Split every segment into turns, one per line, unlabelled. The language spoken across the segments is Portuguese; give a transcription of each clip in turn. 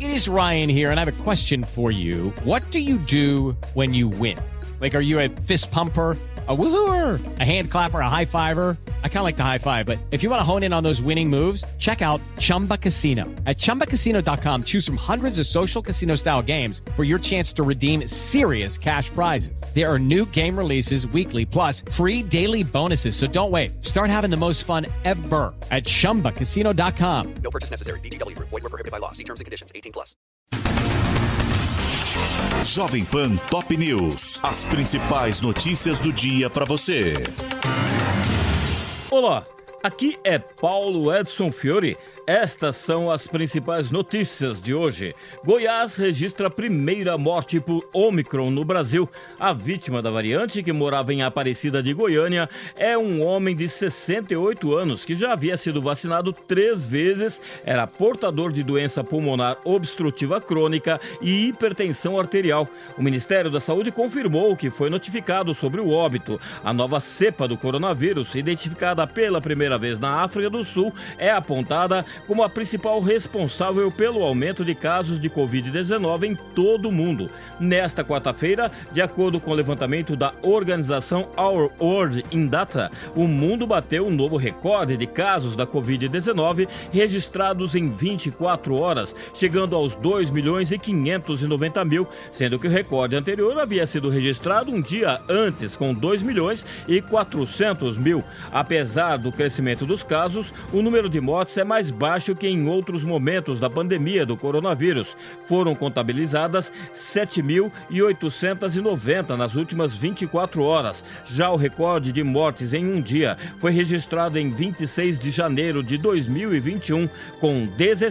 It is Ryan here, and I have a question for you. What do you do when you win? Like, are you a fist pumper, a woohooer, a hand clapper, a high fiver? I kind of like the high five, but if you want to hone in on those winning moves, check out Chumba Casino. At ChumbaCasino.com, choose from hundreds of social casino-style games for your chance to redeem serious cash prizes. There are new game releases weekly, plus free daily bonuses. So don't wait. Start having the most fun ever at ChumbaCasino.com.
No purchase necessary. VGW Group. Void where prohibited by law. See terms and conditions. 18+.
Jovem Pan Top News. As principais notícias do dia para você.
Olá, aqui é Paulo Edson Fiore. Estas são as principais notícias de hoje. Goiás registra a primeira morte por Ômicron no Brasil. A vítima da variante, que morava em Aparecida de Goiânia, é um homem de 68 anos que já havia sido vacinado 3 vezes, era portador de doença pulmonar obstrutiva crônica e hipertensão arterial. O Ministério da Saúde confirmou que foi notificado sobre o óbito. A nova cepa do coronavírus, identificada pela primeira vez na África do Sul, é apontada como a principal responsável pelo aumento de casos de Covid-19 em todo o mundo. Nesta quarta-feira, de acordo com o levantamento da organização Our World in Data, o mundo bateu um novo recorde de casos da Covid-19 registrados em 24 horas, chegando aos 2.590.000, sendo que o recorde anterior havia sido registrado um dia antes, com 2.400.000. Apesar do crescimento dos casos, o número de mortes é mais baixo que em outros momentos da pandemia do coronavírus. Foram contabilizadas 7.890 nas últimas 24 horas. Já o recorde de mortes em um dia foi registrado em 26 de janeiro de 2021, com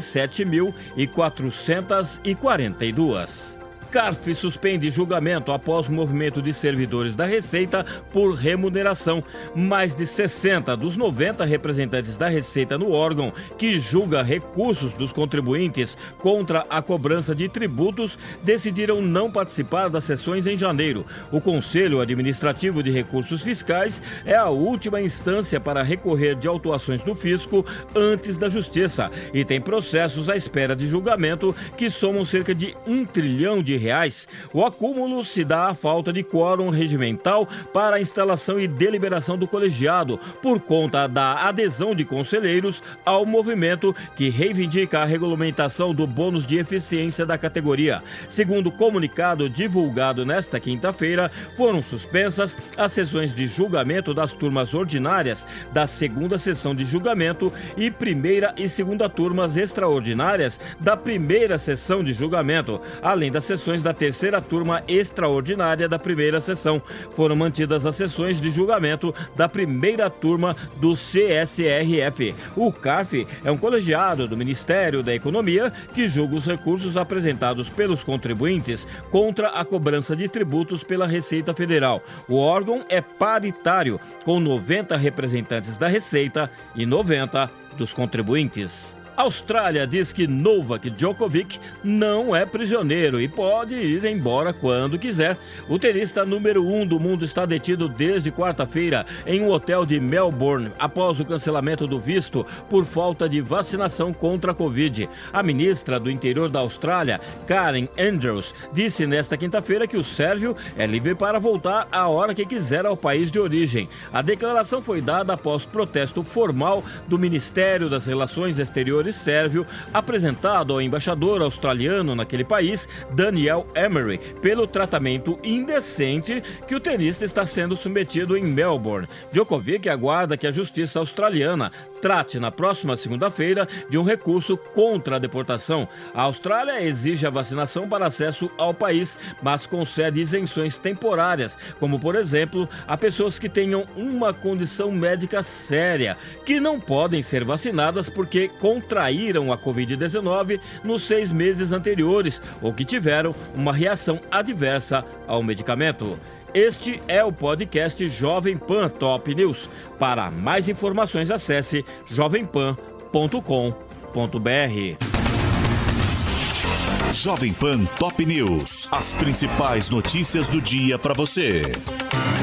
17.442. CARF suspende julgamento após movimento de servidores da Receita por remuneração. Mais de 60 dos 90 representantes da Receita no órgão, que julga recursos dos contribuintes contra a cobrança de tributos, decidiram não participar das sessões em janeiro. O Conselho Administrativo de Recursos Fiscais é a última instância para recorrer de autuações do fisco antes da Justiça e tem processos à espera de julgamento que somam cerca de R$1 trilhão. O acúmulo se dá à falta de quórum regimental para a instalação e deliberação do colegiado, por conta da adesão de conselheiros ao movimento que reivindica a regulamentação do bônus de eficiência da categoria. Segundo o comunicado divulgado nesta quinta-feira, foram suspensas as sessões de julgamento das turmas ordinárias da segunda sessão de julgamento e primeira e segunda turmas extraordinárias da primeira sessão de julgamento, além das sessões da terceira turma extraordinária da primeira sessão. Foram mantidas as sessões de julgamento da primeira turma do CSRF. O CARF é um colegiado do Ministério da Economia que julga os recursos apresentados pelos contribuintes contra a cobrança de tributos pela Receita Federal. O órgão é paritário, com 90 representantes da Receita e 90 dos contribuintes. A Austrália diz que Novak Djokovic não é prisioneiro e pode ir embora quando quiser. O tenista número 1 do mundo está detido desde quarta-feira em um hotel de Melbourne após o cancelamento do visto por falta de vacinação contra a Covid. A ministra do Interior da Austrália, Karen Andrews, disse nesta quinta-feira que o sérvio é livre para voltar a hora que quiser ao país de origem. A declaração foi dada após protesto formal do Ministério das Relações Exteriores sérvio, apresentado ao embaixador australiano naquele país, Daniel Emery, pelo tratamento indecente que o tenista está sendo submetido em Melbourne. Djokovic aguarda que a justiça australiana trate na próxima segunda-feira de um recurso contra a deportação. A Austrália exige a vacinação para acesso ao país, mas concede isenções temporárias, como por exemplo, a pessoas que tenham uma condição médica séria, que não podem ser vacinadas porque contraíram a Covid-19 nos 6 meses anteriores ou que tiveram uma reação adversa ao medicamento. Este é o podcast Jovem Pan Top News. Para mais informações, acesse jovempan.com.br.
Jovem Pan Top News. As principais notícias do dia para você.